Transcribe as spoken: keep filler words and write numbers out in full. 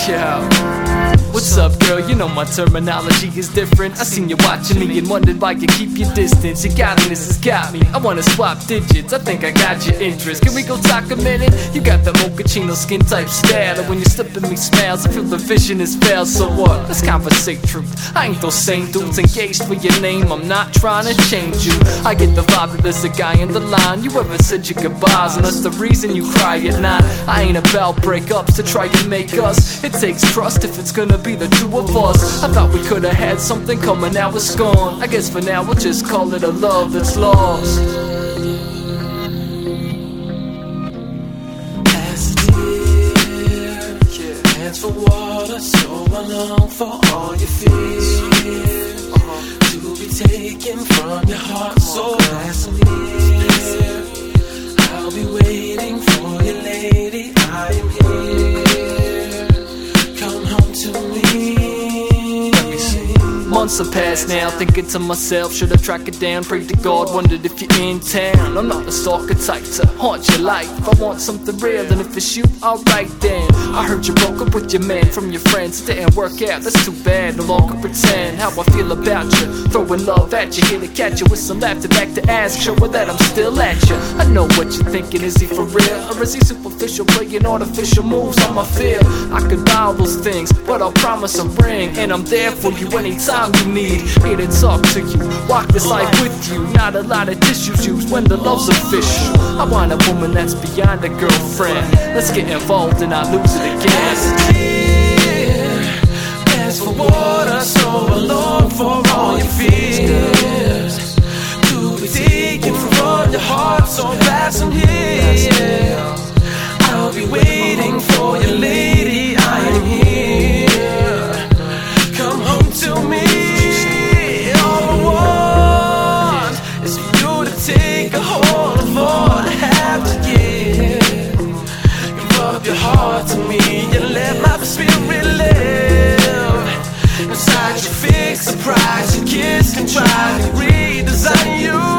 Yeah. What's up, girl? You know my terminology is different. I seen you watching me and wondered why you keep your distance. Your godliness has got me. I wanna swap digits. I think I got your interest. Can we go talk a minute? You got the mochaccino skin type style, and when you slip at me smiles, I feel the vision is fail. So what? Let's conversate truth. I ain't those same dudes engaged for your name. I'm not trying to change you. I get the vibe that there's a guy in the line. You ever said your goodbyes, and that's the reason you cry at night. I ain't about breakups to try and make us. It takes trust if it's gonna be the two of us. I thought we could've had something coming, now it's gone. I guess for now we'll just call it a love that's lost. As a deer, yeah, hands for water, so I long for all your fears uh-huh. to be taken from your heart. So as I'm here, I'll be waiting for you, lady. I am here. Come home to me. Months have passed now, thinking to myself, should I track it down? Prayed to God, wondered if you're in town. I'm not a stalker type to haunt your life. I want something real, and if it's you, alright then. I heard you broke up with your man from your friends. Didn't work out, that's too bad. No longer pretend how I feel about you. Throwing love at you, here to catch you with some laughter back to ask. Show her that I'm still at you. I know what you're thinking, is he for real? Or is he superficial, playing artificial moves on my feel? I could buy all those things, but I'll promise a ring, and I'm there for you anytime you need. Here to talk to you, walk this life with you. Not a lot of tissues used when the love's official. I want a woman that's beyond a girlfriend. Let's get involved and I lose it again. As a deer, as for water, so I long for all your fears to be taken from your heart. So that's I'm here. I'll be waiting for you, lady. I am here. Come home to me. Take a hold of all I have to give. Give up your heart to me and let my spirit live. Inside your fixed surprise, your kiss can try to redesign you.